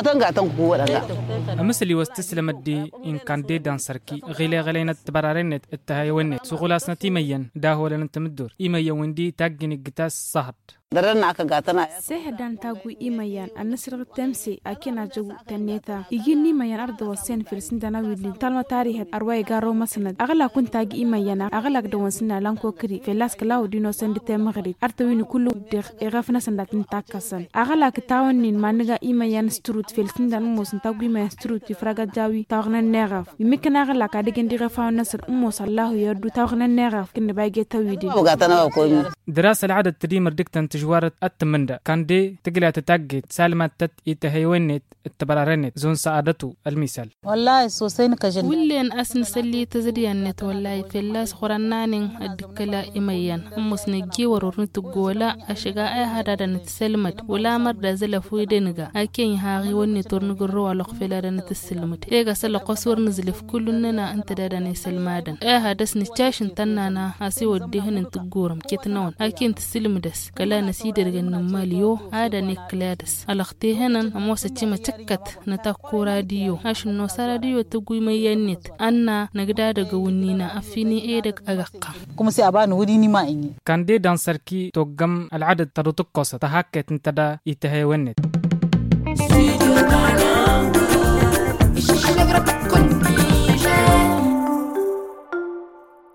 gatan ku wadanga أمثلي واستسلمت دي إن كان دي دان سركي غلينا تبرارنت التهايونت سوغلاس نتيميا دا هو لن تمدور إيميا وندي تاجين الجتاس صهد daran aka gatana sehadan tagu imayan anasir tamsi akina jagu taneta igini mayan arda wasen filsindana widin talma tarihat arway garo masnad agala kun tagi imayana agala gdawasina lanko kri felas klaw dino sendite maghrib artawini kullu dir irafna sandatin takasan agala kitawanin maniga imayan strut filsindan musin tagu imayan strut fraga jawi tawna neraf mikna agala kadigen dira fauna sir sallahu yardu tawna neraf kin bayge tawidi gatana ko دراسة العدد تديم ردكتن تجوارة التمندا كان دي تقلع تتاقد سالمة يتهيونت التبرارنت زون سعادته المثال والله سوسين كجن ولين أسن سلي تزريانت والله في اللاس خورنانين الدكلا إميان أمس نجي ورورن تقولا أشجاع هذا نتسلمت ولا مرة زل فويدنجا أكين هاغي وني تورنجرو على خفيلا نتسلمت إيجا سل قصور نزل في كلنا أنت دادني سلمادن هذا سنتشاشن تنانا أسي وديهن تقورم كتنون أكين تسلمدس كلا نسيدر جن ماليو هذا نكلادس ألاختيهن أموس تيما تكت نتاكو راديو عشان نوصل راديو تقوي ميانيت أنا نقدر جونينا أفيني إيدك أجاقا كم سي أبان وديني ما إني كان دي دانسركي توجم العدد ترتقص تهكت انتدا يتهيونت